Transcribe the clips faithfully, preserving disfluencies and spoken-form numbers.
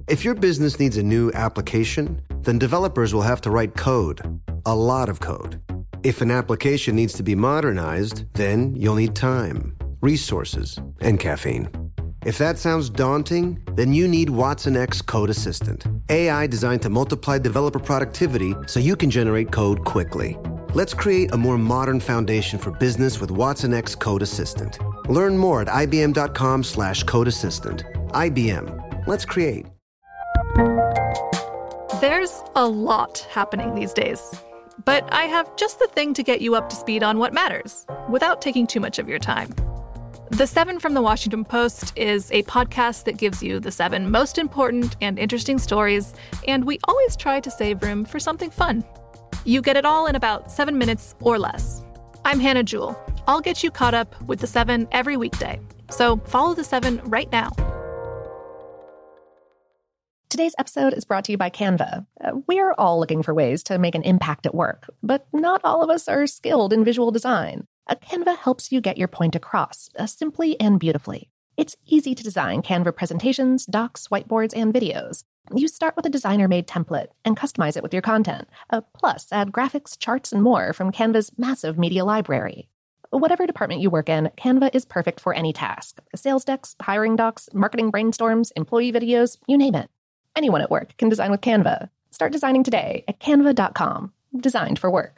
If your business needs a new application, then developers will have to write code, a lot of code. If an application needs to be modernized, then you'll need time, resources, and caffeine. If that sounds daunting, then you need Watson X Code Assistant, A I designed to multiply developer productivity so you can generate code quickly. Let's create a more modern foundation for business with Watson X Code Assistant. Learn more at ibm.com slash code assistant. I B M. Let's create. There's a lot happening these days, but I have just the thing to get you up to speed on what matters without taking too much of your time. The Seven from the Washington Post is a podcast that gives you the seven most important and interesting stories, and we always try to save room for something fun. You get it all in about seven minutes or less. I'm Hannah Jewell. I'll get you caught up with the seven every weekday, so follow the seven right now. Today's episode is brought to you by Canva. Uh, we're all looking for ways to make an impact at work, but not all of us are skilled in visual design. Uh, Canva helps you get your point across, uh, simply and beautifully. It's easy to design Canva presentations, docs, whiteboards, and videos. You start with a designer-made template and customize it with your content. Uh, plus, add graphics, charts, and more from Canva's massive media library. Whatever department you work in, Canva is perfect for any task. Sales decks, hiring docs, marketing brainstorms, employee videos, you name it. Anyone at work can design with Canva. Start designing today at canva dot com. Designed for work.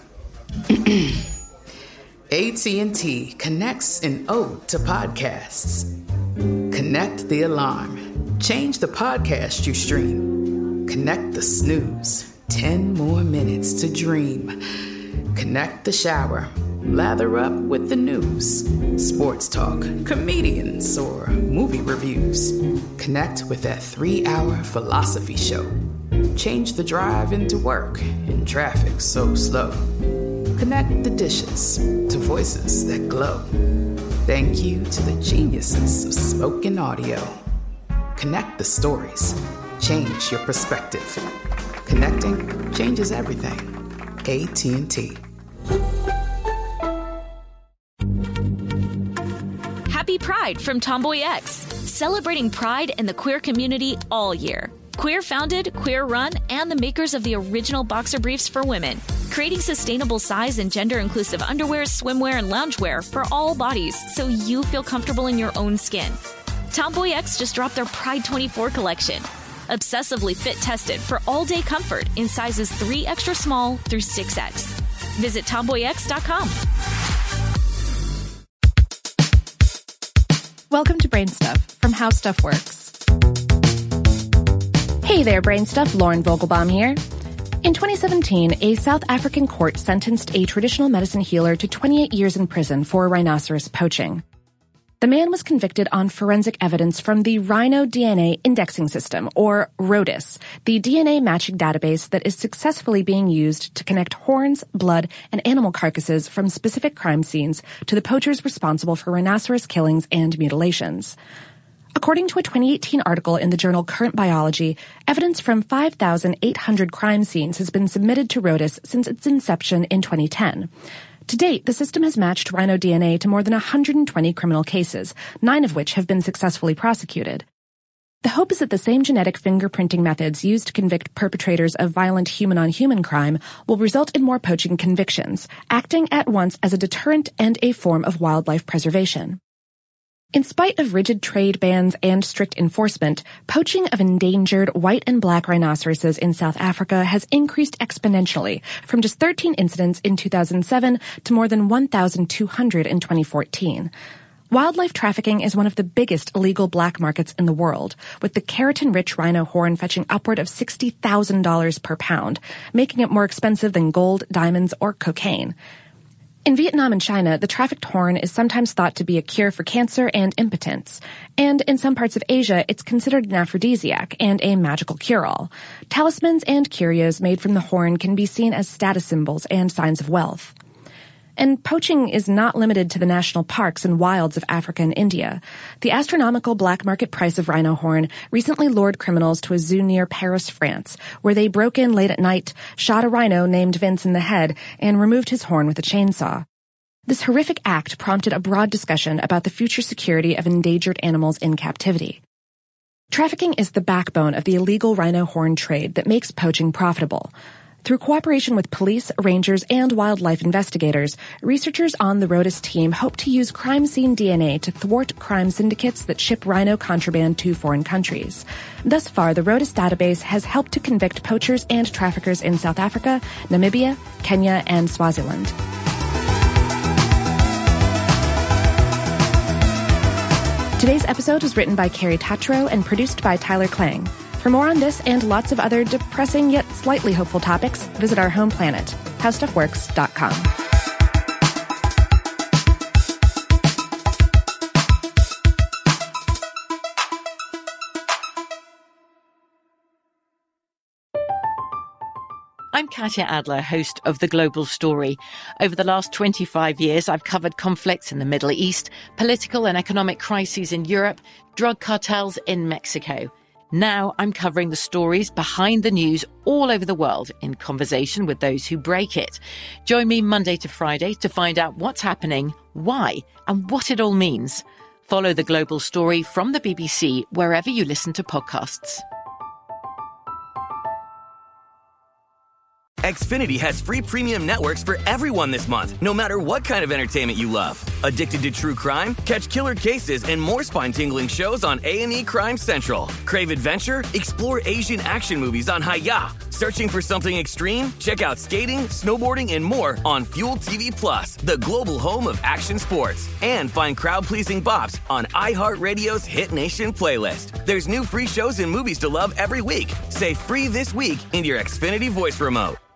A T and T connects an ode to podcasts. Connect the alarm. Change the podcast you stream. Connect the snooze. Ten more minutes to dream. Connect the shower. Lather up with the news. Sports talk, comedians, or movie reviews. Connect with that three-hour philosophy show. Change the drive into work in traffic so slow. Connect the dishes to voices that glow. Thank you to the geniuses of spoken audio. Connect the stories. Change your perspective. Connecting changes everything. A T and T. Happy Pride from Tomboy X, celebrating pride and the queer community all year. Queer founded, queer run, and the makers of the original boxer briefs for women, creating sustainable size and gender inclusive underwear, swimwear, and loungewear for all bodies so you feel comfortable in your own skin. Tomboy X just dropped their Pride twenty-four collection, obsessively fit tested for all day comfort in sizes three extra small through six X. Visit tomboy x dot com. Welcome to Brain Stuff from How Stuff Works. Hey there, Brain Stuff. Lauren Vogelbaum here. In twenty seventeen, a South African court sentenced a traditional medicine healer to twenty-eight years in prison for rhinoceros poaching. The man was convicted on forensic evidence from the Rhino D N A Indexing System, or RODIS, the D N A matching database that is successfully being used to connect horns, blood, and animal carcasses from specific crime scenes to the poachers responsible for rhinoceros killings and mutilations. According to a twenty eighteen article in the journal Current Biology, evidence from five thousand eight hundred crime scenes has been submitted to RODIS since its inception in twenty ten. To date, the system has matched rhino D N A to more than one hundred twenty criminal cases, nine of which have been successfully prosecuted. The hope is that the same genetic fingerprinting methods used to convict perpetrators of violent human-on-human crime will result in more poaching convictions, acting at once as a deterrent and a form of wildlife preservation. In spite of rigid trade bans and strict enforcement, poaching of endangered white and black rhinoceroses in South Africa has increased exponentially from just thirteen incidents in two thousand seven to more than one thousand two hundred in twenty fourteen. Wildlife trafficking is one of the biggest illegal black markets in the world, with the keratin-rich rhino horn fetching upward of sixty thousand dollars per pound, making it more expensive than gold, diamonds, or cocaine. In Vietnam and China, the trafficked horn is sometimes thought to be a cure for cancer and impotence. And in some parts of Asia, it's considered an aphrodisiac and a magical cure-all. Talismans and curios made from the horn can be seen as status symbols and signs of wealth. And poaching is not limited to the national parks and wilds of Africa and India. The astronomical black market price of rhino horn recently lured criminals to a zoo near Paris, France, where they broke in late at night, shot a rhino named Vince in the head, and removed his horn with a chainsaw. This horrific act prompted a broad discussion about the future security of endangered animals in captivity. Trafficking is the backbone of the illegal rhino horn trade that makes poaching profitable. Through cooperation with police, rangers, and wildlife investigators, researchers on the Rhodus team hope to use crime scene D N A to thwart crime syndicates that ship rhino contraband to foreign countries. Thus far, the Rhodus database has helped to convict poachers and traffickers in South Africa, Namibia, Kenya, and Swaziland. Today's episode was written by Carrie Tatro and produced by Tyler Klang. For more on this and lots of other depressing yet slightly hopeful topics, visit our home planet, how stuff works dot com. I'm Katya Adler, host of The Global Story. Over the last twenty-five years, I've covered conflicts in the Middle East, political and economic crises in Europe, drug cartels in Mexico. Now I'm covering the stories behind the news all over the world in conversation with those who break it. Join me Monday to Friday to find out what's happening, why, and what it all means. Follow The Global Story from the B B C wherever you listen to podcasts. Xfinity has free premium networks for everyone this month, no matter what kind of entertainment you love. Addicted to true crime? Catch killer cases and more spine-tingling shows on A and E Crime Central. Crave adventure? Explore Asian action movies on Hi-Ya. Searching for something extreme? Check out skating, snowboarding, and more on Fuel T V Plus, the global home of action sports. And find crowd-pleasing bops on iHeartRadio's Hit Nation playlist. There's new free shows and movies to love every week. Say free this week in your Xfinity voice remote.